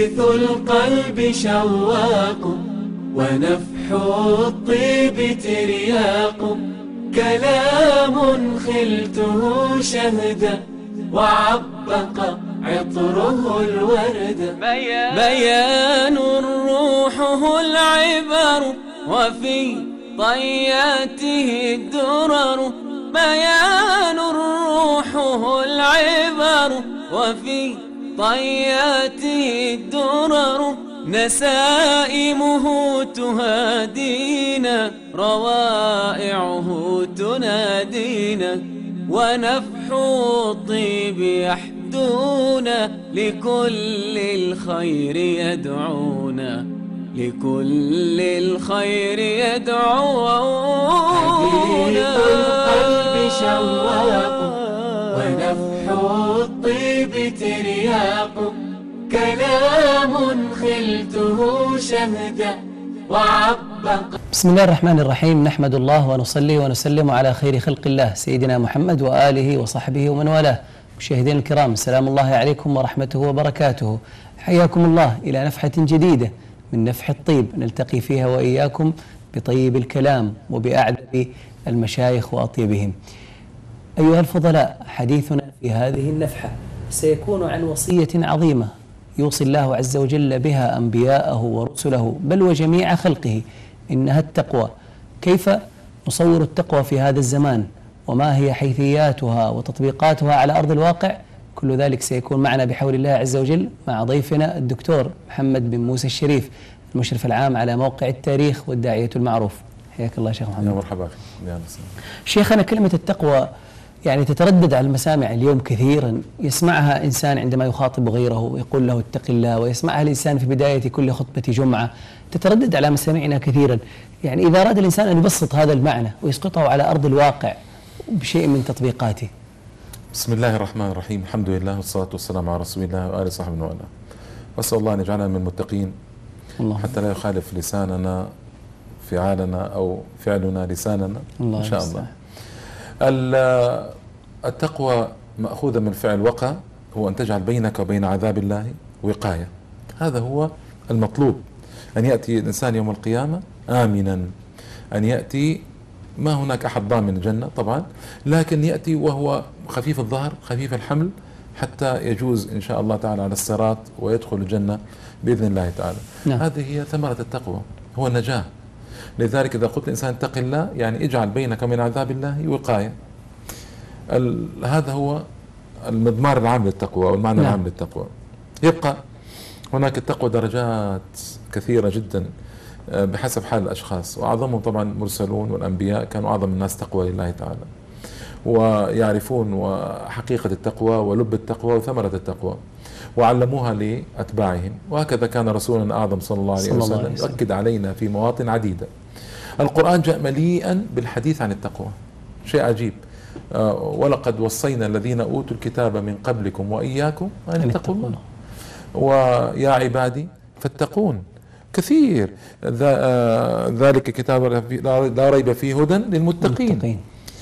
حديث القلب شواق ونفح الطيب ترياق، كلام خلته شهدا وعبق عطره الورد. بيان روحه العبر وفي طياته الدرر، بيان روحه العبر وفي طياته الدرر، نسائمه تهادينا روائعه تنادينا، ونفح الطيب يحدونا لكل الخير يدعونا، لكل الخير يدعونا. حديث القلب شواق ونفح الطيب ترياق، كلام خلته شهدا وعبق. بسم الله الرحمن الرحيم، نحمد الله ونصلي ونسلم على خير خلق الله سيدنا محمد وآله وصحبه ومن والاه. مشاهدينا الكرام، سلام الله عليكم ورحمته وبركاته. حياكم الله إلى نفحة جديدة من نفح الطيب، نلتقي فيها وإياكم بطيب الكلام وبأعذب المشايخ وأطيبهم. أيها الفضلاء، حديثنا في هذه النفحة سيكون عن وصية عظيمة يوصي الله عز وجل بها أنبياءه ورسله بل وجميع خلقه، إنها التقوى. كيف نصور التقوى في هذا الزمان، وما هي حيثياتها وتطبيقاتها على أرض الواقع؟ كل ذلك سيكون معنا بحول الله عز وجل مع ضيفنا الدكتور محمد بن موسى الشريف، المشرف العام على موقع التاريخ والداعية المعروف. حياك الله شيخ محمد. يا مرحبا. شيخنا، كلمة التقوى يعني تتردد على المسامع اليوم كثيرا، يسمعها إنسان عندما يخاطب غيره ويقول له اتق الله، ويسمعها الإنسان في بداية كل خطبة جمعة، تتردد على مسامعنا كثيرا. يعني إذا أراد الإنسان أن يبسط هذا المعنى ويسقطه على أرض الواقع بشيء من تطبيقاته. بسم الله الرحمن الرحيم، الحمد لله والصلاة والسلام على رسول الله وآله وصحبه وسلم. وأسأل الله أن يجعلنا من المتقين حتى لا يخالف لساننا فعالنا أو فعلنا لساننا إن شاء الله. التقوى مأخوذة من فعل وقى، هو أن تجعل بينك وبين عذاب الله وقاية. هذا هو المطلوب، أن يأتي الإنسان يوم القيامة آمنا، أن يأتي ما هناك أحد ضامن الجنة طبعا، لكن يأتي وهو خفيف الظهر خفيف الحمل حتى يجوز إن شاء الله تعالى على الصراط ويدخل الجنة بإذن الله تعالى. نعم. هذه هي ثمرة التقوى، هو النجاة. لذلك إذا قلت الإنسان اتق الله يعني اجعل بينك وبين عذاب الله وقاية. هذا هو المضمار العام للتقوى والمعنى العام للتقوى. يبقى هناك التقوى درجات كثيرة جدا بحسب حال الأشخاص، وأعظمهم طبعا المرسلون والأنبياء كانوا أعظم الناس تقوى لله تعالى، ويعرفون حقيقة التقوى ولب التقوى وثمرة التقوى وعلموها لأتباعهم. وهكذا كان رسولنا أعظم صلى الله عليه وسلم يؤكد علينا في مواطن عديدة. القرآن جاء مليئا بالحديث عن التقوى، شيء عجيب. ولقد وصينا الذين أوتوا الكتاب من قبلكم وإياكم أن اتقوا الله ويا عبادي فاتقون. كثير ذلك كتاب لا ريب فيه هدى للمتقين.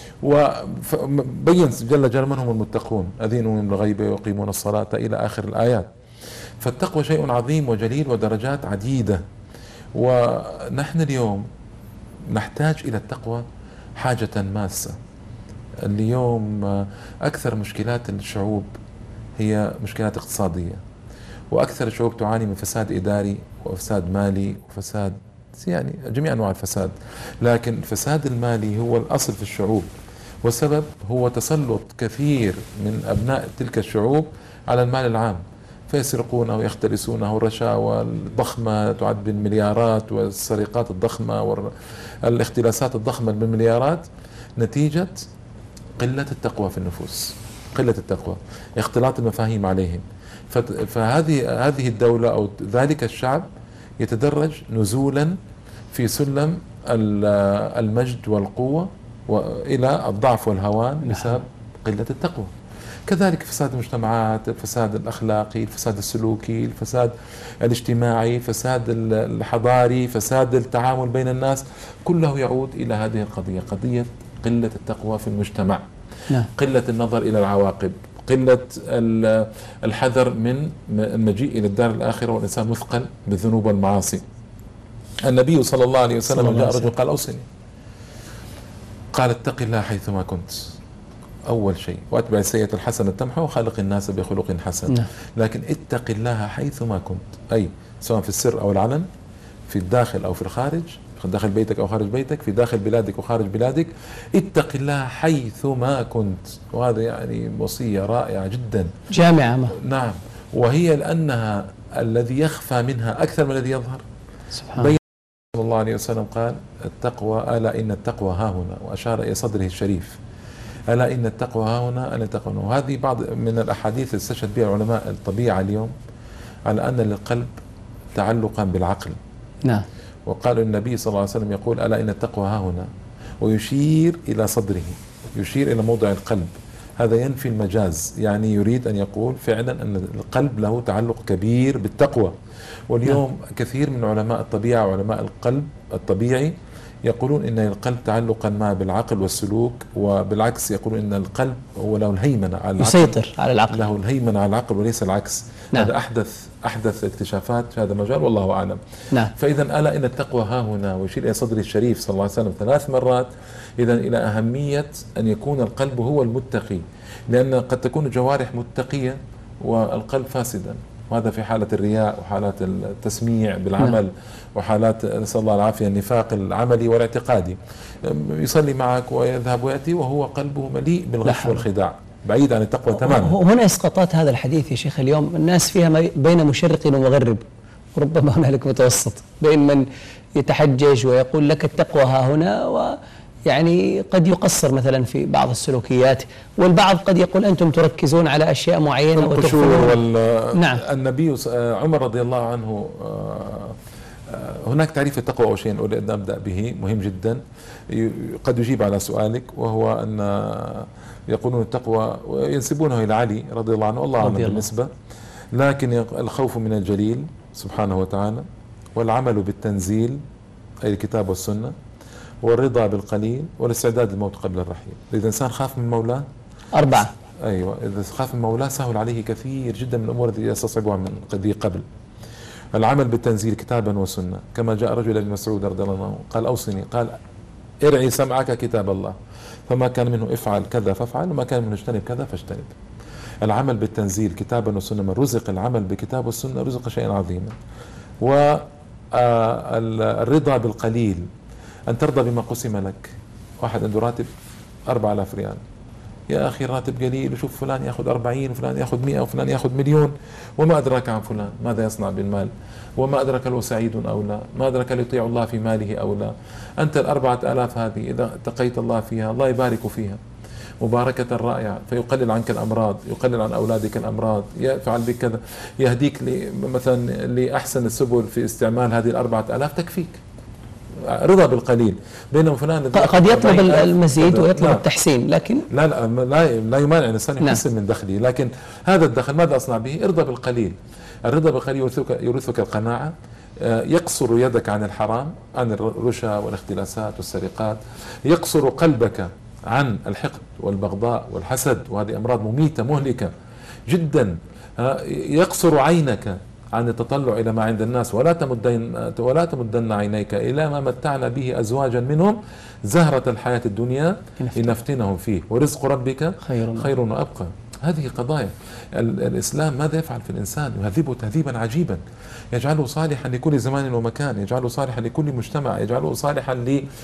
وبين جل جلاله من هم المتقون، الذين هم بالغيب ويقيمون الصلاة إلى آخر الآيات. فالتقوى شيء عظيم وجليل ودرجات عديدة، ونحن اليوم نحتاج إلى التقوى حاجة ماسة. اليوم أكثر مشكلات الشعوب هي مشكلات اقتصادية، وأكثر الشعوب تعاني من فساد إداري وفساد مالي وفساد يعني جميع أنواع الفساد، لكن الفساد المالي هو الأصل في الشعوب، والسبب هو تسلط كثير من أبناء تلك الشعوب على المال العام، فيسرقونه ويختلسونه، والرشاوى الضخمة تعد بالمليارات، والسرقات الضخمة والاختلاسات الضخمة بالمليارات، نتيجة قلة التقوى في النفوس، قلة التقوى، اختلاط المفاهيم عليهم. فهذه الدولة أو ذلك الشعب يتدرج نزولا في سلم المجد والقوة وإلى الضعف والهوان بسبب قلة التقوى. كذلك فساد المجتمعات، الفساد الأخلاقي، الفساد السلوكي، الفساد الاجتماعي، الفساد الحضاري، فساد التعامل بين الناس، كله يعود إلى هذه القضية، قضية قلة التقوى في المجتمع. قلة النظر إلى العواقب، قلة الحذر من المجيء إلى الدار الآخرة والإنسان مثقل بالذنوب والمعاصي. النبي صلى الله عليه وسلم جاء رجل قال أوصني، قال اتق الله حيثما كنت، أول شيء، وأتبع السيئة الحسنة تمحو وخالق الناس بخلق حسن. لكن اتق الله حيثما كنت، أي سواء في السر أو العلن، في الداخل أو في الخارج، داخل بيتك أو خارج بيتك، في داخل بلادك وخارج بلادك، اتق الله حيثما كنت. وهذا يعني وصية رائعة جدا جامعة. نعم، وهي لأنها الذي يخفى منها أكثر من الذي يظهر. سبحان الله. صلى الله عليه وسلم قال التقوى ألا إن التقوى ها هنا، وأشار إلى صدره الشريف، ألا إن التقوى ها هنا، ألا التقوى هنا. وهذه بعض من الأحاديث اللي استشهد بها علماء الطبيعة اليوم على أن للقلب تعلقا بالعقل. نعم. وقال النبي صلى الله عليه وسلم يقول ألا إن التقوى ها هنا، ويشير إلى صدره، يشير إلى موضع القلب. هذا ينفي المجاز، يعني يريد أن يقول فعلا أن القلب له تعلق كبير بالتقوى. واليوم كثير من علماء الطبيعة وعلماء القلب الطبيعي يقولون إن القلب تعلقا ما بالعقل والسلوك، وبالعكس يقولون إن القلب هو له الهيمنة على العقل، يسيطر على العقل، له الهيمنة على العقل وليس العكس. نعم. هذا أحدث اكتشافات في هذا المجال والله أعلم. نعم. فإذا ألا إن التقوى ها هنا، ويشير إلى صدر الشريف صلى الله عليه وسلم 3 مرات، إذا إلى أهمية أن يكون القلب هو المتقي، لأن قد تكون الجوارح متقية والقلب فاسدا، وهذا في حالة الرياء وحالات التسميع بالعمل وحالات نسأل الله العافية النفاق العملي والاعتقادي. يصلي معك ويذهب ويأتي وهو قلبه مليء بالغش والخداع، بعيد عن التقوى تماما. هنا اسقاطات هذا الحديث يا شيخ اليوم الناس فيها بين مشرق ومغرب، وربما هنالك متوسط بين من يتحجج ويقول لك التقوى ها هنا، ويعني قد يقصر مثلا في بعض السلوكيات، والبعض قد يقول أنتم تركزون على أشياء معينة وتغفلون. نعم. النبي عمر رضي الله عنه، هناك تعريف التقوى أو شيء أريد أن أبدأ به مهم جدا قد يجيب على سؤالك، وهو أن يقولون التقوى وينسبونه إلى علي رضي الله عنه، الله أعلم بالنسبة، لكن الخوف من الجليل سبحانه وتعالى، والعمل بالتنزيل أي الكتاب والسنة، والرضا بالقليل، والاستعداد للموت قبل الرحيل. إذا الإنسان خاف من مولاه 4. أيوة، إذا خاف من مولاه سهل عليه كثير جدا من الأمور التي يستصعبها من قبل. العمل بالتنزيل كتابا وسنة، كما جاء رجل ابن مسعود رضي الله عنه قال أوصني، قال ارعي سمعك كتاب الله، فما كان منه افعل كذا فافعل، وما كان منه اجتنب كذا فاجتنب. العمل بالتنزيل كتابا وسنة، من رزق العمل بكتاب والسنة رزق شيئا عظيما. والرضا بالقليل، أن ترضى بما قسم لك. واحد عنده راتب 4000 ريال، يا أخي الراتب قليل، وشوف فلان يأخذ 40 وفلان يأخذ 100 وفلان يأخذ مليون، وما أدراك عن فلان ماذا يصنع بالمال، وما أدرك له سعيد أو لا، ما أدرك له يطيع الله في ماله أو لا. أنت 4000 هذه إذا اتقيت الله فيها الله يبارك فيها مباركة رائعة، فيقلل عنك الأمراض، يقلل عن أولادك الأمراض، يفعل بك كذا، يهديك مثلا لأحسن السبل في استعمال هذه 4000 تكفيك. رضا بالقليل. بينما فلان قد يطلب المزيد ويطلب التحسين، لكن لا يمانع الإنسان يحسن من دخله، لكن هذا الدخل ماذا أصنع به؟ ارضى بالقليل. الرضا بالقليل يورثك القناعة، يقصر يدك عن الحرام، عن الرشا والاختلاسات والسرقات، يقصر قلبك عن الحقد والبغضاء والحسد، وهذه أمراض مميتة مهلكة جدا. يقصر عينك عن التطلع إلى ما عند الناس، ولا تمدن عينيك إلى ما متعنا به أزواجا منهم زهرة الحياة الدنيا لنفتنهم فيه، ورزق ربك خير وأبقى. هذه قضايا الإسلام ماذا يفعل في الإنسان؟ يهذبه تهذيبا عجيبا، يجعله صالحا لكل زمان ومكان، يجعله صالحا لكل مجتمع، يجعله صالحا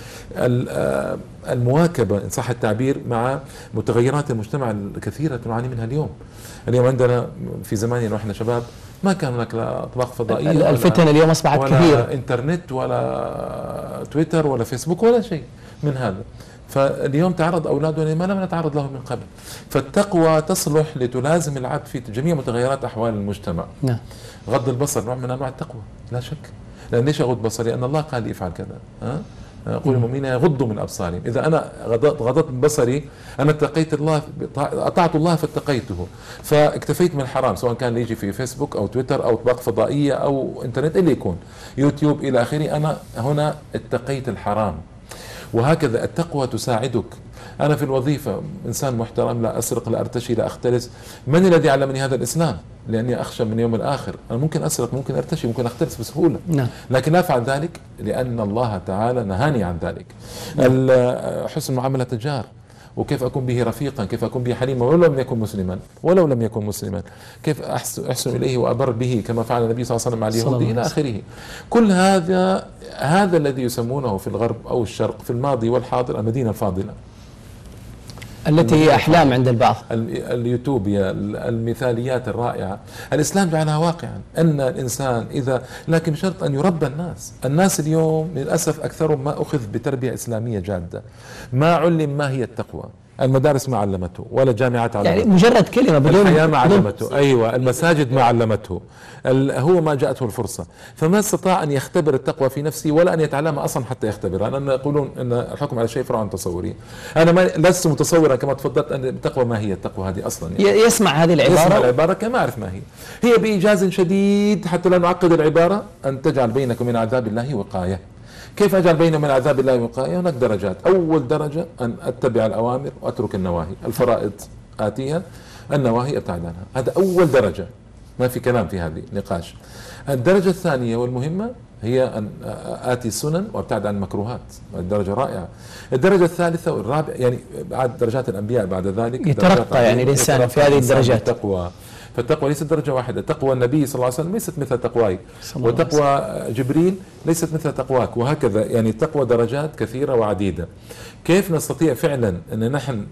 للمواكبة إن صح التعبير مع متغيرات المجتمع الكثيرة نعاني منها اليوم. عندنا في زماننا ونحن شباب ما كان هناك لا أطباق فضائية، الفتن اليوم أصبحت كثيرة، ولا إنترنت ولا تويتر ولا فيسبوك ولا شيء من هذا. فاليوم تعرض أولادنا ما لم نتعرض له من قبل. فالتقوى تصلح لتلازم العبد في جميع متغيرات أحوال المجتمع. نعم. غض البصر نوع من أنواع التقوى لا شك. لأن ليش أغض بصري؟ لأن الله قال لي افعل كذا. قل المؤمنين يغضوا من أبصارهم. إذا أنا غضضت من بصري أنا اتقيت الله، أطعت الله فاتقيته، فاكتفيت من الحرام، سواء كان يجي في فيسبوك أو تويتر أو أطباق فضائية أو إنترنت اللي يكون يوتيوب إلى آخره، أنا هنا اتقيت الحرام. وهكذا التقوى تساعدك أنا في الوظيفة إنسان محترم، لا أسرق، لا أرتشي، لا أختلس. من الذي علمني هذا؟ الإسلام، لأني أخشى من يوم الآخر. أنا ممكن أسرق، ممكن أرتشي، ممكن أختلس بسهولة، نعم. لكن لا أفعل ذلك لأن الله تعالى نهاني عن ذلك. حسن معاملة الجار، وكيف أكون به رفيقا، كيف أكون به حليما ولو لم يكن مسلما، ولو لم يكن مسلما، كيف أحسن إليه وأبر به كما فعل النبي صلى الله عليه وسلم مع اليهود إلى آخره. كل هذا الذي يسمونه في الغرب أو الشرق في الماضي والحاضر المدينة الفاضلة، التي هي أحلام عند البعض، اليوتوبيا، المثاليات الرائعة. الإسلام جعلها واقعا أن الإنسان لكن بشرط أن يربى الناس اليوم للأسف أكثرهم ما أخذ بتربية إسلامية جادة، ما علم ما هي التقوى. المدارس ما علمته، ولا جامعات علمته، يعني مجرد كلمة بدون الحياة ما علمته، أيوة المساجد ما علمته، هو ما جاءته الفرصة، فما استطاع أن يختبر التقوى في نفسه ولا أن يتعلمها أصلا حتى يختبرها. لأن يقولون أن الحكم على شيء فرع عن تصوري. أنا لست متصورا كما تفضلت أن التقوى ما هي التقوى هذه أصلا. يعني يسمع هذه العبارة، يسمع العبارة كما أعرف ما هي بإيجاز شديد حتى لا نعقد العبارة. أن تجعل بينك من عذاب الله وقاية. كيف أجعل بيني من عذاب الله وقاية؟ هناك درجات. أول درجة أن أتبع الأوامر وأترك النواهي. الفرائض آتيها، النواهي أبتعد عنها. هذا أول درجة، ما في كلام في هذه نقاش. الدرجة الثانية والمهمة هي أن آتي السنن وأبتعد عن المكروهات. الدرجة رائعة. الدرجة الثالثة والرابعة، يعني بعد درجات الأنبياء بعد ذلك يترقى يعني الإنسان في هذه الدرجات. فالتقوى ليست درجة واحدة. تقوى النبي صلى الله عليه وسلم ليست مثل تقواي، وتقوى جبريل ليست مثل تقواك، وهكذا. يعني التقوى درجات كثيرة وعديدة. كيف نستطيع فعلا أن نحن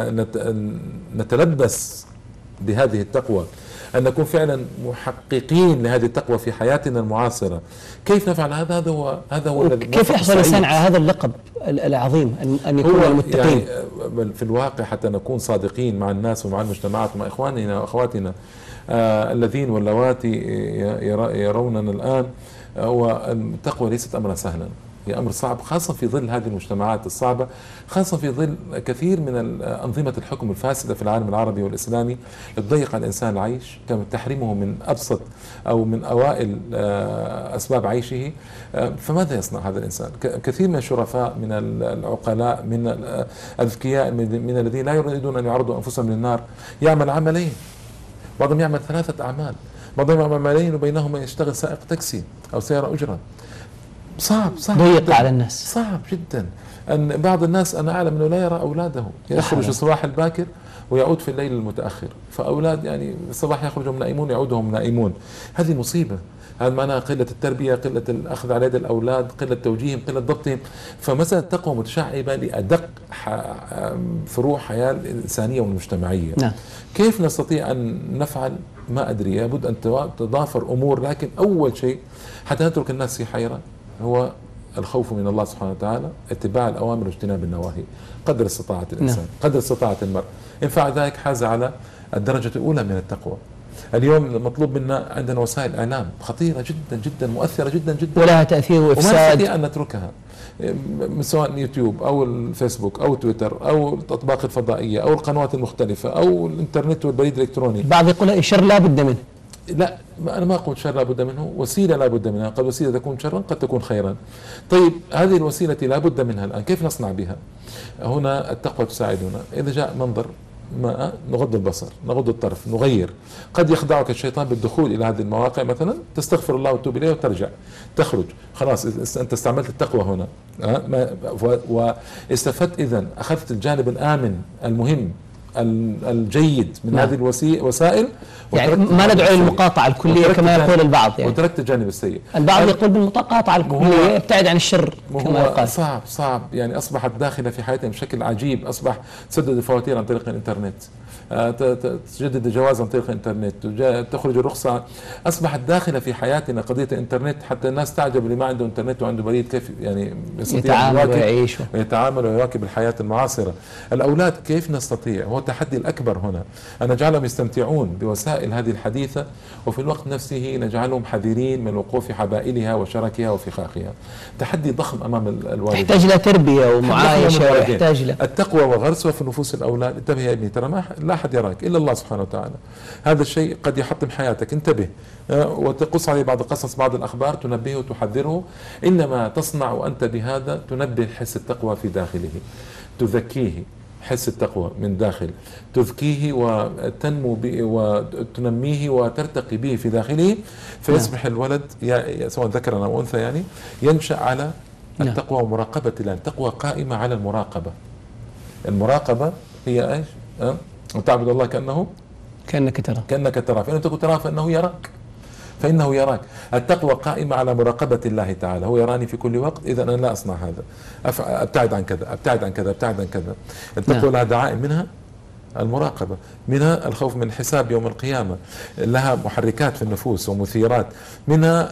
نتلبس بهذه التقوى، أن نكون فعلا محققين لهذه التقوى في حياتنا المعاصرة؟ كيف نفعل هذا؟ هذا هو كيف يحصل الإنسان على هذا اللقب العظيم أن يكون المتقين؟ يعني في الواقع حتى نكون صادقين مع الناس ومع المجتمعات ومع إخواننا وأخواتنا الذين واللواتي يروننا الآن، والتقوى ليست أمرا سهلا، هي أمر صعب، خاصة في ظل هذه المجتمعات الصعبة، خاصة في ظل كثير من أنظمة الحكم الفاسدة في العالم العربي والإسلامي تضيق على الإنسان العيش، كما تحرمه من أبسط أو من أوائل أسباب عيشه. فماذا يصنع هذا الإنسان؟ كثير من الشرفاء، من العقلاء، من الأذكياء، من الذين لا يريدون أن يعرضوا أنفسهم للنار، يعمل عملين، بعضهم يعمل 3 أعمال، بعضهم يعمل عملين وبينهما يشتغل سائق تاكسي أو سيارة أجرة. صعب ضيق على الناس، صعب جدا. أن بعض الناس أنا أعلم أنه لا يرى أولاده، يخرج الصباح الباكر ويعود في الليل المتأخر، فأولاد يعني الصباح يخرجهم نائمون يعودهم نائمون. هذه مصيبة. هذا معناها قلة التربية، قلة الأخذ على يد الأولاد، قلة توجيههم، قلة ضبطهم. فمسألة التقوى متشعبة لأدق فروع حياة الإنسانية والمجتمعية. نعم. كيف نستطيع أن نفعل؟ ما أدري، لابد أن تضافر أمور، لكن أول شيء حتى نترك الناس في حيرة هو الخوف من الله سبحانه وتعالى، اتباع الأوامر واجتناب النواهي قدر استطاعة الإنسان. نعم. قدر استطاعة المرء. إن فعل ذلك حاز على الدرجة الأولى من التقوى. اليوم مطلوب منا، عندنا وسائل إعلام خطيرة جدا جدا، مؤثرة جدا جدا، ولها تأثير وإفساد، وما نستطيع أن نتركها، سواء يوتيوب أو الفيسبوك أو تويتر أو الأطباق الفضائية أو القنوات المختلفة أو الإنترنت والبريد الإلكتروني. بعض يقول الشر لا بد منه. لا، أنا ما أقول شر لا بد منه، وسيلة لا بد منها، قد وسيلة تكون شرا قد تكون خيرا. طيب هذه الوسيلة لا بد منها الآن، كيف نصنع بها؟ هنا التقوى تساعدنا. إذا جاء منظر ما نغض البصر، نغض الطرف، نغير. قد يخدعك الشيطان بالدخول إلى هذه المواقع مثلا، تستغفر الله وتتوب إليه وترجع، تخرج، خلاص أنت استعملت التقوى هنا، واستفدت. إذن أخذت الجانب الآمن المهم الجيد من هذه الوسائل، يعني ما ندعو للمقاطعة الكلية كما يقول البعض، يعني وتركت الجانب السيء. البعض يقول بالمقاطعة الكلية ابتعد عن الشر كما يقال. صعب يعني. أصبحت داخلة في حياتنا بشكل عجيب. أصبح تسدد الفواتير عن طريق الإنترنت، تجدد الجواز عن طريق الإنترنت، تخرج الرخصة. أصبحت داخلة في حياتنا قضية الإنترنت، حتى الناس تعجب اللي ما عنده إنترنت وعنده بريد كيف يعني يتعامل ويعيش ويتعامل ويواكب الحياة المعاصرة. الأولاد كيف نستطيع؟ هو التحدي الأكبر هنا أن نجعلهم يستمتعون بوسائل هذه الحديثة، وفي الوقت نفسه نجعلهم حذرين من الوقوع في حبائلها وشركها وفخاخها. تحدي ضخم أمام الوالدين، تحتاج له تربية ومعايشة، ويحتاج له التقوى وغرسها في نفوس الأولاد. انتبه يا ابني، ترى لا أحد يراك إلا الله سبحانه وتعالى. هذا الشيء قد يحطم حياتك، انتبه. وتقص عليه بعض القصص، بعض الأخبار، تنبهه وتحذره. إنما تصنع أنت بهذا تنبه حس التقوى في داخله، تذكيه. حس التقوى من داخل، تذكيه وتنمو وتنميه وترتقي به في داخله، فيصبح الولد سواء ذكرا أو أنثى يعني ينشأ على التقوى ومراقبة الله. التقوى قائمة على المراقبة. المراقبة هي ايش؟ تعبد الله كأنك تراه، فإن لم تكن تراه فإنه يراك. التقوى قائمة على مراقبة الله تعالى، هو يراني في كل وقت، إذا أنا لا أصنع هذا، أبتعد عن كذا، أبتعد عن كذا، أبتعد عن كذا. التقوى لها دعائم، منها المراقبة، منها الخوف من حساب يوم القيامة، لها محركات في النفوس ومثيرات، منها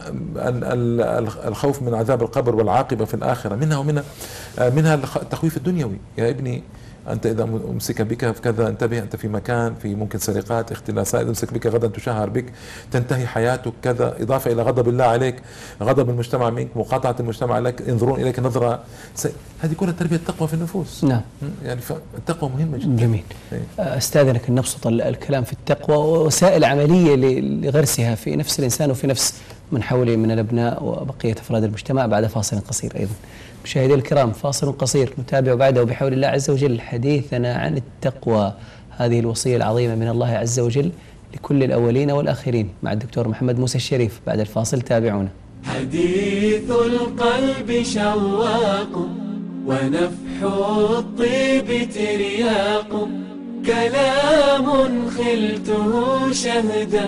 الخوف من عذاب القبر والعاقبة في الآخرة، منها التخويف الدنيوي. يا ابني أنت إذا أمسك بك في كذا انتبه، أنت في مكان في ممكن سرقات، اختلاسات، إذا أمسك بك غدا تشهر بك، تنتهي حياتك كذا، إضافة إلى غضب الله عليك، غضب المجتمع منك، مقاطعة المجتمع لك، ينظرون إليك نظرة هذه كلها تربية التقوى في النفوس. نعم. يعني التقوى مهمة جدا. جميل. أستاذنك أن نبسط الكلام في التقوى ووسائل عملية لغرسها في نفس الإنسان وفي نفس من حوله من الأبناء وبقية أفراد المجتمع بعد فاصل قصير. أيضا مشاهدي الكرام، فاصل قصير نتابع بعده بحول الله عز وجل حديثنا عن التقوى، هذه الوصية العظيمة من الله عز وجل لكل الأولين والآخرين، مع الدكتور محمد موسى الشريف. بعد الفاصل تابعونا. حديث القلب شواق ونفح الطيب ترياق، كلام خلته شهدا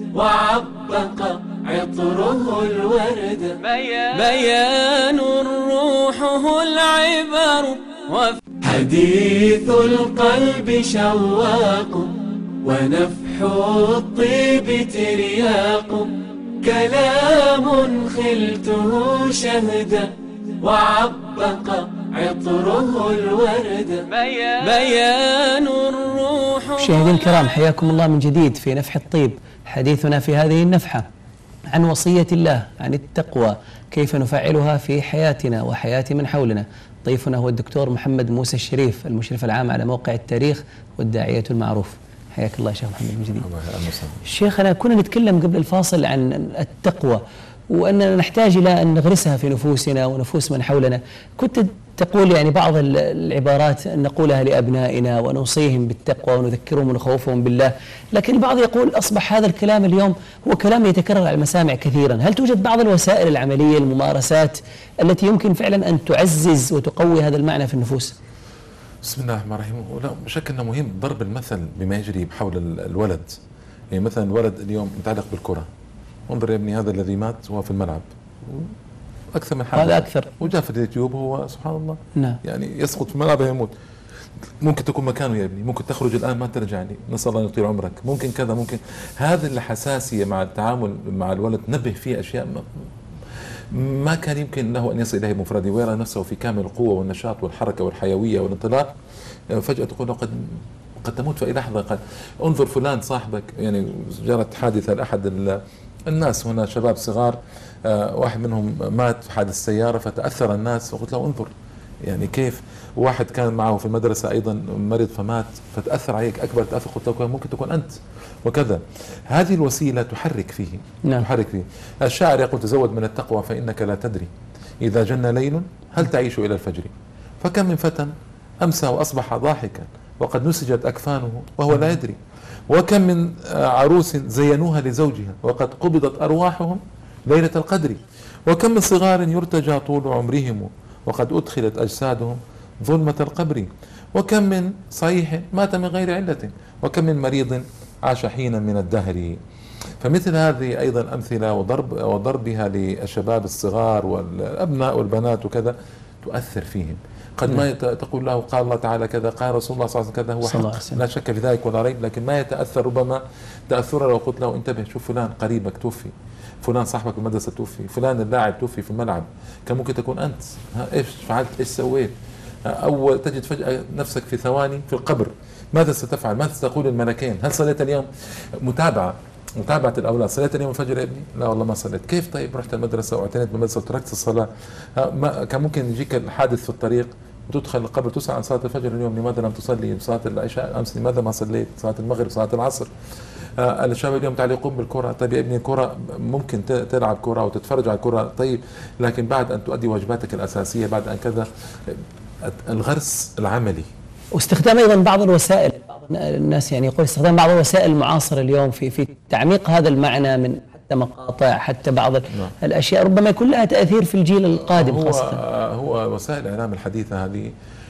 وعبق عطره الورد، بيان روحه العبر حديث القلب شواق ونفح الطيب ترياق، كلام خلته شهدا وعبق عطره الورد، بيان الروح. مشاهدينا الكرام، حياكم الله من جديد في نفح الطيب. حديثنا في هذه النفحة عن وصية الله، عن التقوى، كيف نفعلها في حياتنا وحياة من حولنا. ضيفنا هو الدكتور محمد موسى الشريف، المشرف العام على موقع التاريخ والداعية المعروف. حياك الله يا شيخ محمد من جديد. شيخنا، كنا نتكلم قبل الفاصل عن التقوى وأننا نحتاج إلى أن نغرسها في نفوسنا ونفوس من حولنا. كنت تقول يعني بعض العبارات نقولها لأبنائنا ونوصيهم بالتقوى ونذكرهم ونخوفهم بالله، لكن البعض يقول أصبح هذا الكلام اليوم هو كلام يتكرر على المسامع كثيرا. هل توجد بعض الوسائل العملية، الممارسات التي يمكن فعلا أن تعزز وتقوي هذا المعنى في النفوس؟ بسم الله الرحمن الرحيم. لا شك أنه مهم ضرب المثل بما يجري حول الولد. يعني مثلا الولد اليوم متعلق بالكرة، انظر يا ابني هذا الذي مات وهو في الملعب، أكثر من حاجة، هذا أكثر، وجاء في اليوتيوب هو سبحان الله. نعم. يعني يسقط في الملعب يموت. ممكن تكون مكانه يا ابني، ممكن تخرج الآن ما ترجع لي، نسأل الله أن يطيل عمرك، ممكن كذا، ممكن هذه الحساسية مع التعامل مع الولد نبه فيه أشياء ما كان يمكن له أن يصل إليه بمفرده، ويرى نفسه في كامل القوة والنشاط والحركة والحيوية والانطلاق، فجأة تقول له قد تموت في أي لحظة. قد انظر فلان صاحبك، يعني جرت حادثة لأحد الناس هنا، شباب صغار، واحد منهم مات في حادث سيارة فتأثر الناس، وقلت له انظر يعني كيف. واحد كان معه في المدرسة أيضا مريض فمات فتأثر عليك أكبر تأثر، قلت له ممكن تكون أنت وكذا. هذه الوسيلة تحرك فيه. نعم. تحرك فيه. الشاعر يقول تزود من التقوى فإنك لا تدري إذا جن ليل هل تعيش إلى الفجر، فكم من فتى أمسى وأصبح ضاحكا وقد نسجت أكفانه وهو لا يدري، وكم من عروس زينوها لزوجها وقد قبضت أرواحهم ليلة القدر، وكم من صغار يرتجى طول عمرهم وقد أدخلت أجسادهم ظلمة القبر، وكم من صحيح مات من غير علة، وكم من مريض عاش حينا من الدهر. فمثل هذه أيضا أمثلة وضربها للشباب الصغار والأبناء والبنات وكذا تؤثر فيهم. قد ما تقول له قال الله تعالى كذا، قال رسول الله صلى الله عليه وسلم كذا، هو حق لا شك في ذلك ولا ريب، لكن ما يتأثر ربما تأثرا لو قلت له انتبه شوف فلان قريبك توفي، فلان صاحبك المدرسة توفي، فلان اللاعب توفي في الملعب، كان ممكن تكون أنت، إيش فعلت، إيش سويت، أو تجد فجأة نفسك في ثواني في القبر. ماذا ستفعل؟ ماذا ستقول الملكين؟ هل صليت اليوم؟ متابعة الأولاد، صليت اليوم الفجر يا ابني؟ لا والله ما صليت. كيف طيب رحت المدرسة واعتنيت بالمدرسة وتركت الصلاة؟ كان ممكن يجيك الحادث في الطريق وتدخل القبر تسأل عن صلاة الفجر اليوم، لماذا لم تصلي؟ صلاة العشاء أمس لماذا ما صليت؟ صلاة المغرب، صلاة العصر. الشباب اليوم تعلقون بالكرة. طيب يا ابني الكرة ممكن تلعب كرة وتتفرج على الكرة، طيب لكن بعد أن تؤدي واجباتك الأساسية، بعد أن كذا، الغرس العملي واستخدام أيضا بعض الوسائل، بعض الناس يعني يقول استخدام بعض الوسائل المعاصرة اليوم في تعميق هذا المعنى، من حتى مقاطع، حتى بعض الأشياء ربما يكون لها تأثير في الجيل القادم خاصة. هو وسائل الإعلام الحديثة هذه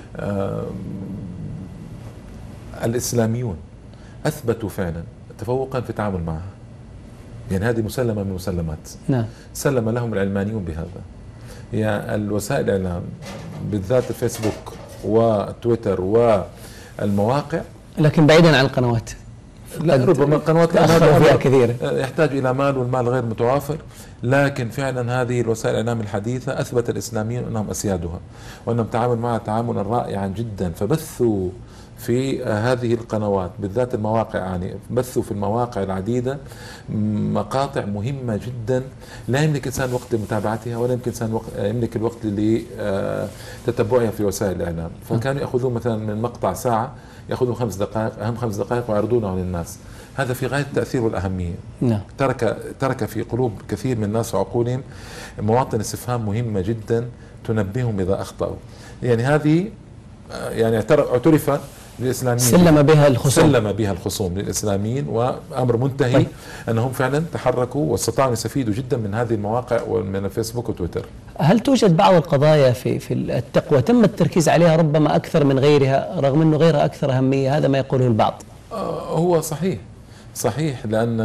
الإسلاميون أثبتوا فعلا تفوقا في التعامل معها، يعني هذه مسلمة من المسلمات. نعم. سلم لهم العلمانيون بهذا. يعني الوسائل الإعلام بالذات الفيسبوك وتويتر والمواقع، لكن بعيدا عن القنوات. لا ربما القنوات فيها كثير يحتاج إلى مال، والمال غير متوافر، لكن فعلا هذه الوسائل الإعلام الحديثة أثبت الإسلاميين أنهم أسيادها، وأنهم تعاملوا معها تعاملا رائعا جدا. فبثوا في هذه القنوات بالذات المواقع، يعني بثوا في المواقع العديدة مقاطع مهمة جدا لا يملك إنسان وقت لمتابعتها، ولا يمكن إنسان يملك الوقت لتتبعها في وسائل الإعلام. فكانوا يأخذون مثلا من مقطع ساعة، يأخذون 5 دقائق، أهم 5 دقائق، ويعرضونه للناس. هذا في غاية التأثير والأهمية. نعم. ترك في قلوب كثير من الناس وعقولهم مواطن استفهام مهمة جدا تنبههم إذا أخطأوا. يعني هذه يعني اعترف للإسلاميين، سلم بها الخصوم للإسلاميين، وأمر منتهي. طيب. أنهم فعلا تحركوا واستطاعوا يستفيدوا جدا من هذه المواقع ومن الفيسبوك وتويتر. هل توجد بعض القضايا في التقوى تم التركيز عليها ربما أكثر من غيرها، رغم أنه غيرها أكثر أهمية؟ هذا ما يقوله البعض. هو صحيح لأن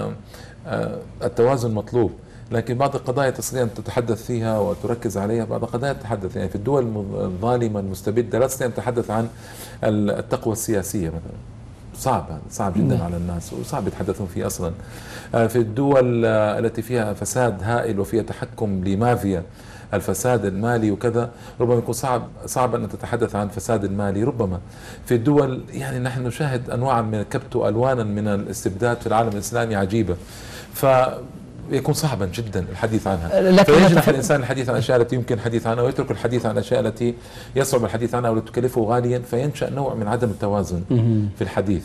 التوازن مطلوب، لكن بعض القضايا تستطيع أن تتحدث فيها وتركز عليها، بعض القضايا تتحدث يعني في الدول الظالمة المستبدة لا تستطيع أن تتحدث عن التقوى السياسية مثلا. صعب جدا على الناس، وصعب يتحدثون فيه أصلا. في الدول التي فيها فساد هائل وفيها تحكم لمافيا الفساد المالي وكذا، ربما يكون صعب أن تتحدث عن فساد المالي. ربما في الدول يعني نحن نشاهد أنواعا من الكبت وألوانا من الاستبداد في العالم الإسلامي عجيبة، يكون صعبا جدا الحديث عنها. فيجنح الإنسان الحديث عن الأشياء التي يمكن الحديث عنها، ويترك الحديث عن الأشياء التي يصعب الحديث عنها ولا تكلفه غاليا، فينشأ نوع من عدم التوازن في الحديث.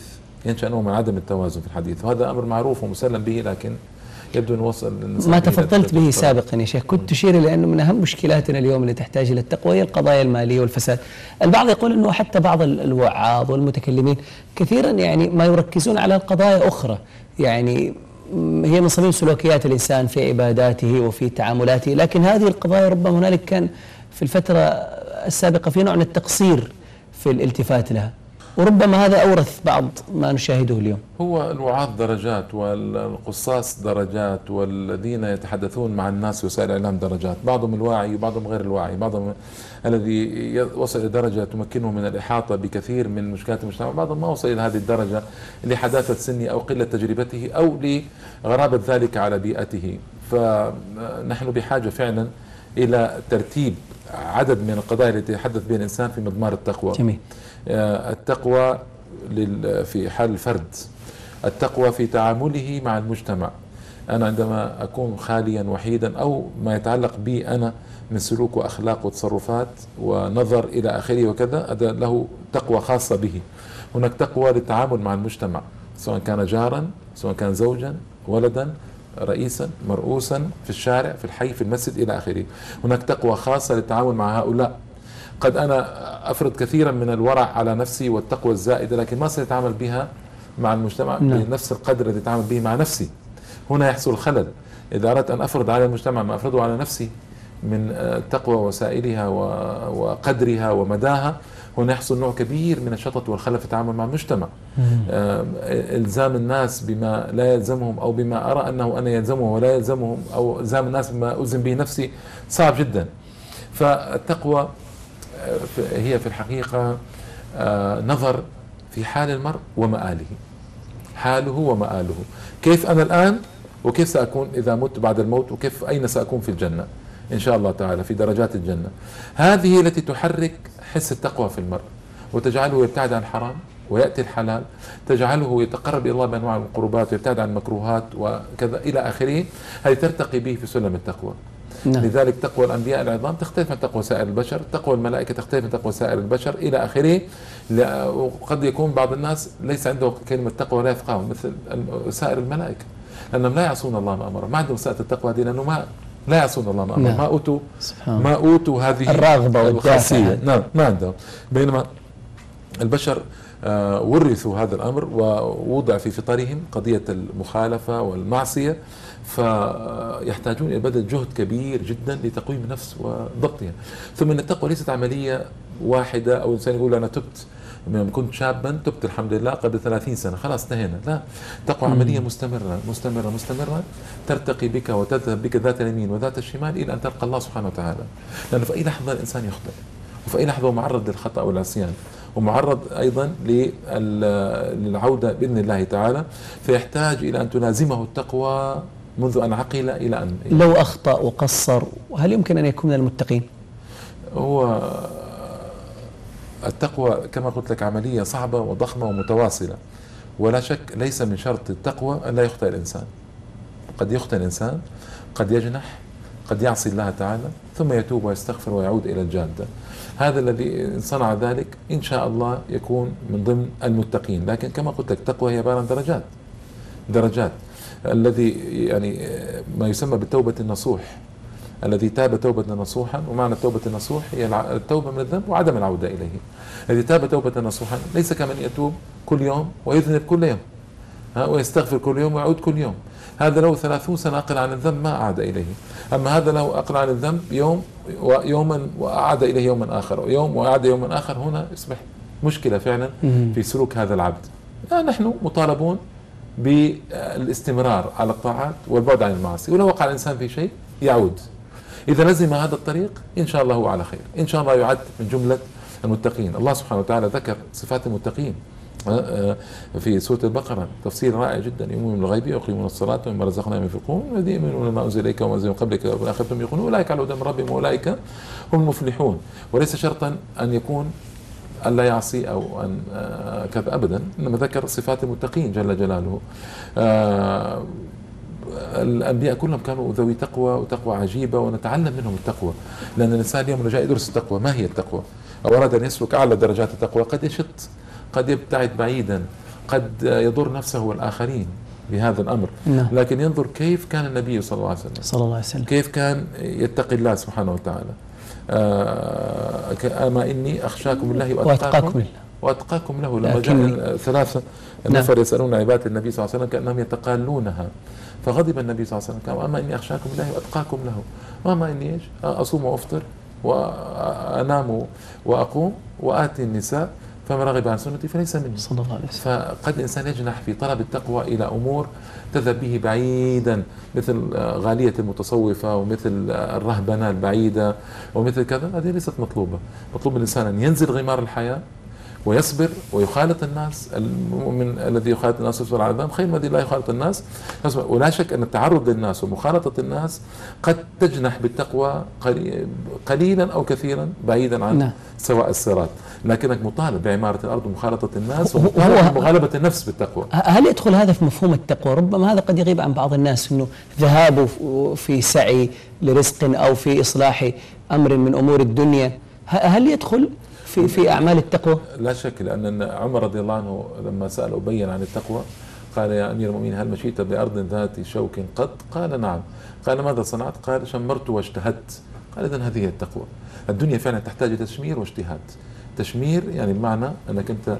وهذا أمر معروف ومسلم به، لكن يبدو أن وصل ما تفضلت به سابقا يا شيخ. كنت تشير إلى أنه من أهم مشكلاتنا اليوم اللي تحتاج إلى التقوى هي القضايا المالية والفساد. البعض يقول أنه حتى بعض الوعاظ والمتكلمين كثيرا يعني ما يركزون على القضايا أخرى، يعني هي من صميم سلوكيات الإنسان في عباداته وفي تعاملاته، لكن هذه القضايا ربما هنالك كان في الفترة السابقة في نوع من التقصير في الالتفات لها، وربما هذا أورث بعض ما نشاهده اليوم. هو الوعاظ درجات، والقصاص درجات، والذين يتحدثون مع الناس وسائل الإعلام درجات، بعضهم الواعي وبعضهم غير الواعي، بعضهم الذي وصل إلى درجة تمكنه من الإحاطة بكثير من مشكلات المجتمع، بعضهم ما وصل إلى هذه الدرجة لحداثة سنه أو قلة تجربته أو لغرابة ذلك على بيئته. فنحن بحاجة فعلا إلى ترتيب عدد من القضايا التي يتحدث بها الإنسان في مضمار التقوى. جميل. التقوى في حال الفرد، التقوى في تعامله مع المجتمع. أنا عندما أكون خاليا وحيدا أو ما يتعلق بي أنا من سلوك وأخلاق وتصرفات ونظر إلى آخره وكذا، هذا له تقوى خاصة به. هناك تقوى للتعامل مع المجتمع، سواء كان جارا، سواء كان زوجا، ولدا، رئيسا، مرؤوسا، في الشارع، في الحي، في المسجد إلى آخره. هناك تقوى خاصة للتعامل مع هؤلاء. قد أنا أفرض كثيرا من الورع على نفسي والتقوى الزائدة، لكن ما سأتعامل بها مع المجتمع بنفس القدر الذي أتعامل به مع نفسي. هنا يحصل خلل. إذا أردت أن أفرض على المجتمع ما أفرضه على نفسي من التقوى ووسائلها وقدرها ومداها، هنا يحصل نوع كبير من الشطط والخلل في التعامل مع المجتمع. إلزام الناس بما لا يلزمهم أو بما أرى أنه أنا يلزمهم ولا يلزمهم، أو إلزام الناس بما ألزم به نفسي، صعب جدا. فالتقوى هي في الحقيقة نظر في حال المرء ومآله، حاله ومآله، كيف أنا الآن وكيف سأكون إذا مت بعد الموت، وكيف أين سأكون في الجنة إن شاء الله تعالى في درجات الجنة. هذه التي تحرك حس التقوى في المرء وتجعله يبتعد عن الحرام ويأتي الحلال، تجعله يتقرب إلى الله بأنواع القربات ويبتعد عن المكروهات وكذا إلى آخره. هذه ترتقي به في سلم التقوى. لذلك تقوى الأنبياء العظام تختلف عن تقوى سائر البشر، تقوى الملائكة تختلف عن تقوى سائر البشر إلى آخره. وقد يكون بعض الناس ليس عنده كلمة تقوى ولا يفقهه مثل سائر الملائكة، لأنهم لا يعصون الله ما أمر، ما عندهم سائر التقوى دي، لأنه لا يعصون الله ما أمر، ما أوتوا هذه الرغبة والدافع. نعم، ما عندهم. بينما البشر ورثوا هذا الأمر ووضع في فطرهم قضية المخالفة والمعصية، فيحتاجون إلى بذل جهد كبير جدا لتقويم النفس وضبطها. ثم إن التقوى ليست عملية واحدة، أو إنسان يقول أنا تبت من كنت شابا، تبت الحمد لله قبل 30 سنة خلاص انتهينا. لا، التقوى عملية مستمرة مستمرة مستمرة، ترتقي بك وتذهب بك ذات اليمين وذات الشمال إلى أن تلقى الله سبحانه وتعالى. لأنه في أي لحظة الإنسان يخطئ، وفي أي لحظة هو معرض للخطأ والعصيان، ومعرض أيضا للعودة بإذن الله تعالى، فيحتاج إلى أن تلازمه التقوى منذ أن عقل إلى أن لو أخطأ وقصر، هل يمكن أن يكون من المتقين؟ هو التقوى كما قلت لك عملية صعبة وضخمة ومتواصلة، ولا شك ليس من شرط التقوى أن لا يخطئ الإنسان. قد يخطئ الإنسان، قد يجنح، قد يعصي الله تعالى، ثم يتوب ويستغفر ويعود إلى الجادة. هذا الذي إن صنع ذلك إن شاء الله يكون من ضمن المتقين. لكن كما قلت لك التقوى هي عبارة عن درجات. الذي يعني ما يسمى بالتوبة النصوح، الذي تاب توبة نصوحا، ومعنى التوبة النصوح هي التوبة من الذنب وعدم العودة إليه. الذي تاب توبة نصوحا ليس كمن يتوب كل يوم ويذنب كل يوم ويستغفر كل يوم ويعود كل يوم. هذا له 30 سنة أقل عن الذنب ما أعاد إليه. أما هذا له أقل عن الذنب يوم ويوما وأعاد إليه يوما آخر، ويوم وأعاد يوما آخر، هنا يصبح مشكلة فعلا في سلوك هذا العبد. نحن مطالبون بالاستمرار على الطاعات والبعد عن المعاصي، ولو وقع الإنسان في شيء يعود. إذا لزم هذا الطريق إن شاء الله هو على خير، إن شاء الله يعد من جملة المتقين. الله سبحانه وتعالى ذكر صفات المتقين في سورة البقرة تفسير رائع جدا: يؤمنون بالغيب ويقيمون الصلاة ومما رزقناهم ينفقون والذين يؤمنون بما أنزل إليك وما أنزل من قبلك وبالآخرة هم يوقنون أولئك على هدى من ربهم وأولئك هم المفلحون. وليس شرطا أن يكون أن لا يعصي أو أن كذا أبدا، إنما ذكر صفات المتقين جل جلاله. الأنبياء كلهم كانوا ذوي تقوى وتقوى عجيبة، ونتعلم منهم التقوى، لأن الإنسان اليوم جاء يدرس التقوى ما هي التقوى، أو أراد أن يسلك أعلى درجات التقوى قد يشط، قد يبتعد بعيدا، قد يضر نفسه والآخرين بهذا الأمر. لكن ينظر كيف كان النبي صلى الله عليه وسلم كيف كان يتقي الله سبحانه وتعالى. أما إني أخشاكم الله وأتقاكم له. لما جاء 3 نفر يسألون عبادة النبي صلى الله عليه وسلم كأنهم يتقالونها، فغضب النبي صلى الله عليه وسلم قال: أما إني أخشاكم الله وأتقاكم له. وأما إني أصوم وأفطر وأنام وأقوم وآتي النساء فمن رغب عن سنتي فليس مني. صلى الله عليه وسلم. فقد الإنسان يجنح في طلب التقوى إلى أمور تذهب به بعيدا، مثل غالية المتصوفة، ومثل الرهبنة البعيدة، ومثل كذا. هذه ليست مطلوبة. مطلوب الإنسان أن ينزل غمار الحياة ويصبر ويخالط الناس. المؤمن الذي يخالط الناس يصبر على الذنب خير من الذي لا يخالط الناس. ولا شك أن التعرض للناس ومخالطة الناس قد تجنح بالتقوى قليلا أو كثيرا بعيدا عن سواء الصراط، لكنك مطالب بعمارة الأرض ومخالطة الناس ومغالبة النفس بالتقوى. هل يدخل هذا في مفهوم التقوى؟ ربما هذا قد يغيب عن بعض الناس، أنه ذهابه في سعي لرزق أو في إصلاح أمر من أمور الدنيا، هل يدخل في أعمال التقوى؟ لا شك، لأن عمر رضي الله عنه لما سأل أبي عن التقوى قال: يا أمير المؤمنين هل مشيت بأرض ذات شوك قط؟ قال: نعم. قال: ماذا صنعت؟ قال: شمرت واجتهدت. قال: إذن هذه التقوى. الدنيا فعلا تحتاج إلى تشمير واجتهاد. تشمير يعني بمعنى أنك أنت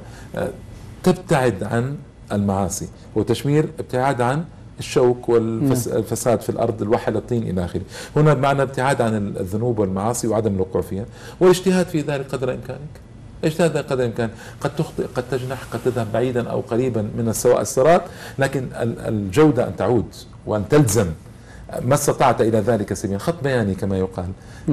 تبتعد عن المعاصي، وتشمير ابتعاد عن الشوك والفساد في الأرض، الوحل، الطين إلى آخره. هنا بمعنى ابتعاد عن الذنوب والمعاصي وعدم الوقوع فيها، والاجتهاد في ذلك قدر إمكانك. اجتهاد قدر الإمكان. قد تخطئ، قد تجنح، قد تذهب بعيدا أو قريبا من السواء الصراط، لكن الجودة أن تعود وأن تلزم ما استطعت إلى ذلك سبيلا. خط بياني كما يقال.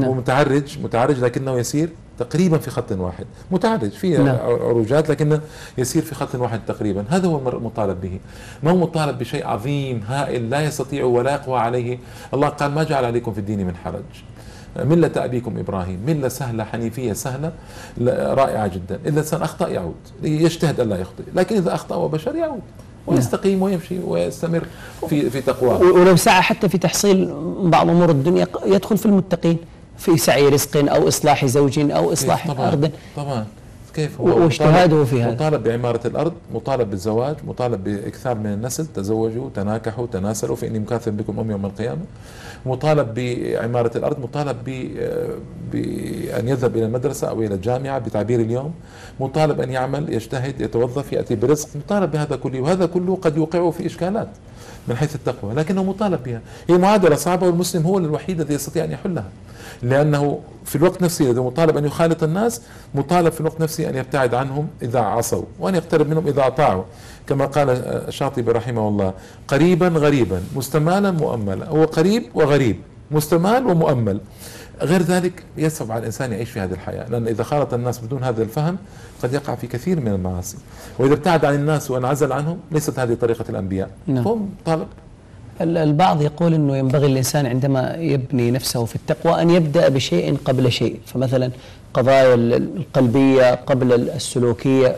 متعرج لكنه يسير تقريبا في خط واحد، متعرج فيه عروجات لكنه يسير في خط واحد تقريبا. هذا هو المطالب به، ما هو مطالب بشيء عظيم هائل لا يستطيع ولا يقوى عليه. الله قال: ما جعل عليكم في الدين من حرج، ملة أبيكم إبراهيم، ملة سهلة حنيفية سهلة رائعة جدا. إذا الإنسان أخطأ يعود، يجتهد ألا يخطئ، لكن إذا أخطأ وبشر يعود ويستقيم ويمشي ويستمر في تقواه. ولو سعى حتى في تحصيل بعض أمور الدنيا يدخل في المتقين، في سعي رزق أو إصلاح زوج أو إصلاح أرض. طبعا كيف هو واجتهاده في هذا؟ مطالب بعمارة الأرض، مطالب بالزواج، مطالب بإكثار من النسل، تزوجوا تناكحوا تناسلوا فإني مكاثر بكم يوم القيامة. مطالب بعمارة الأرض، مطالب بأن يذهب إلى المدرسة أو إلى الجامعة بتعبير اليوم، مطالب أن يعمل يجتهد يتوظف يأتي برزق، مطالب بهذا كله، وهذا كله قد يوقعه في إشكالات من حيث التقوى، لكنه مطالب بها. هي معادلة صعبة والمسلم هو الوحيد الذي يستطيع أن يحلها، لأنه في الوقت نفسه إذا مطالب أن يخالط الناس، مطالب في الوقت نفسه أن يبتعد عنهم إذا عصوا وأن يقترب منهم إذا أطاعوا، كما قال الشاطبي رحمه الله: قريبا غريبا مستمالا مؤملا. هو قريب وغريب، مستمال ومؤمل، غير ذلك يصعب على الإنسان يعيش في هذه الحياة، لأن إذا خالط الناس بدون هذا الفهم قد يقع في كثير من المعاصي، وإذا ابتعد عن الناس وانعزل عنهم ليست هذه طريقة الأنبياء. فهم طالب. البعض يقول أنه ينبغي الإنسان عندما يبني نفسه في التقوى أن يبدأ بشيء قبل شيء، فمثلا قضايا القلبية قبل السلوكية،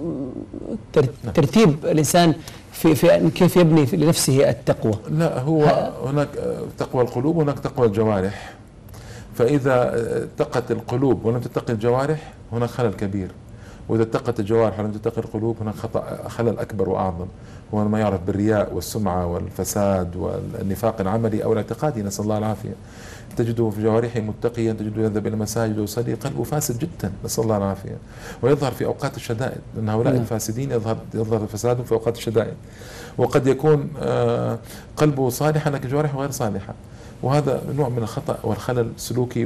ترتيب الإنسان في كيف يبني لنفسه التقوى. لا، هو هناك تقوى القلوب وهناك تقوى الجوارح، فإذا اتقت القلوب ولم تتقي الجوارح هناك خلل كبير، وإذا اتقت الجوارح ولم تتقي القلوب هناك خلل أكبر وأعظم، هو ما يعرف بالرياء والسمعة والفساد والنفاق العملي أو الاعتقادي، نسأل الله العافية. تجده في جوارحه متقيا، تجده يذهب إلى المساجد ويصلي، قلبه فاسد جدا، نسأل الله العافية، ويظهر في أوقات الشدائد، لأن هؤلاء الفاسدين يظهر فسادهم في أوقات الشدائد، وقد يكون قلبه صالحا لكن جوارحه غير صالحة، وهذا نوع من الخطأ والخلل السلوكي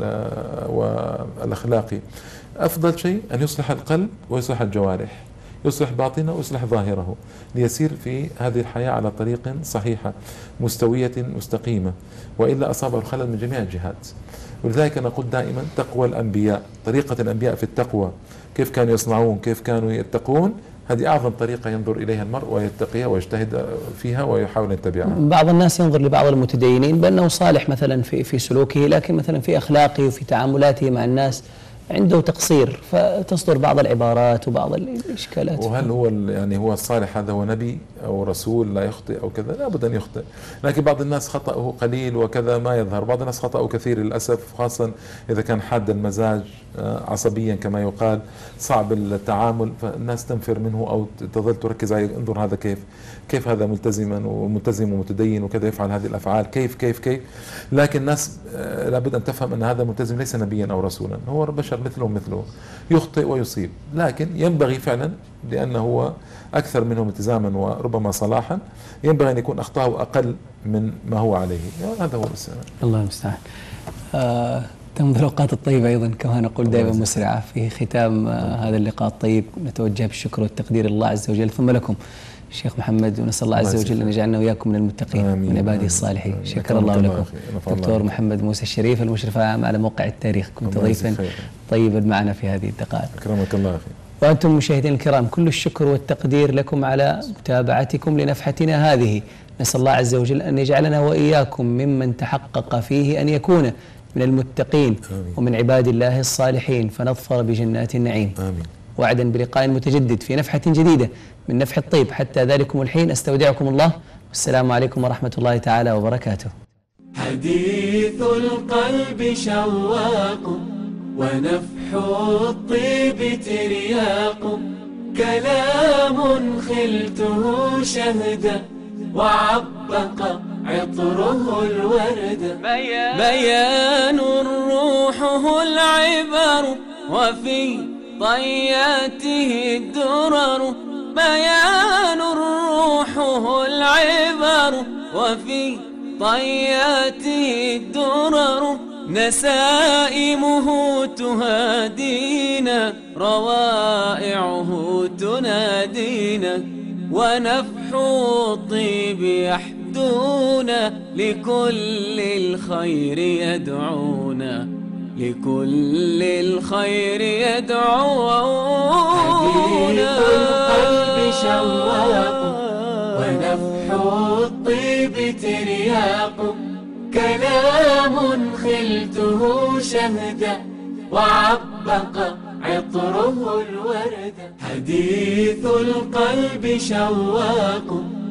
والأخلاقي. أفضل شيء أن يصلح القلب ويصلح الجوارح، يصلح باطنه ويصلح ظاهره، ليسير في هذه الحياة على طريق صحيحة مستوية مستقيمة، وإلا أصابه الخلل من جميع الجهات. ولذلك نقول دائما تقوى الأنبياء، طريقة الأنبياء في التقوى، كيف كانوا يصنعون، كيف كانوا يتقون، هذه أعظم طريقة ينظر إليها المرء ويتقيها ويجتهد فيها ويحاول أن يتبعها. بعض الناس ينظر لبعض المتدينين بأنه صالح مثلا في سلوكه، لكن مثلا في أخلاقه وفي تعاملاته مع الناس عنده تقصير، فتصدر بعض العبارات وبعض الإشكالات. وهل هو يعني هو الصالح هذا هو نبي أو رسول لا يخطئ أو كذا؟ لابد أن يخطئ، لكن بعض الناس خطأه قليل وكذا ما يظهر، بعض الناس خطأه كثير للأسف، خاصة إذا كان حاد المزاج عصبيا كما يقال، صعب التعامل، فالناس تنفر منه أو تظل تركز عليه، انظر هذا كيف هذا ملتزما وملتزم ومتدين وكذا يفعل هذه الأفعال، كيف. لكن الناس لابد أن تفهم أن هذا الملتزم ليس نبيا أو رسولا، هو بشر مثله، يخطئ ويصيب، لكن ينبغي فعلا لأنه هو أكثر منهم التزاما وربما صلاحا، ينبغي أن يكون أخطاءه أقل من ما هو عليه، هذا هو بس. الله المستعان. تمضي الأوقات الطيبة أيضا كما نقول دائما مسرعة. في ختام هذا اللقاء الطيب نتوجه بالشكر والتقدير لله عز وجل، ثم لكم شيخ محمد، ونسأل الله عز وجل أن يجعلنا وإياكم من المتقين من عباده الصالحين. شكر الله لكم. دكتور محمد موسى الشريف، المشرف العام على موقع التاريخ، كنت ضيفا طيبا معنا في هذه الدقائق. أكرمك الله أخي. وأنتم مشاهدين الكرام، كل الشكر والتقدير لكم على متابعتكم لنفحتنا هذه. نسأل الله عز وجل أن يجعلنا وإياكم ممن تحقق فيه أن يكون من المتقين ومن عباد الله الصالحين، فنظفر بجنات النعيم. آمين. وعدا بلقاء متجدد في نفحة جديدة من نفح الطيب. حتى ذلكم الحين أستودعكم الله، والسلام عليكم ورحمة الله تعالى وبركاته. حديث القلب شواق ونفح الطيب ترياق، كلام خلته شهدا وعبق عطره الورد، بيان روحه العبر وفي طياته الدرر، بيان روحه العبر وفي طياته الدرر، نسائمه تهادينا روائعه تنادينا، ونفح الطيب يحدونا لكل الخير يدعونا، لكل الخير يدعونا. حديث القلب شواق ونفح الطيب ترياق، كلام خلته شهدا وعبق عطره الورد. حديث القلب شواق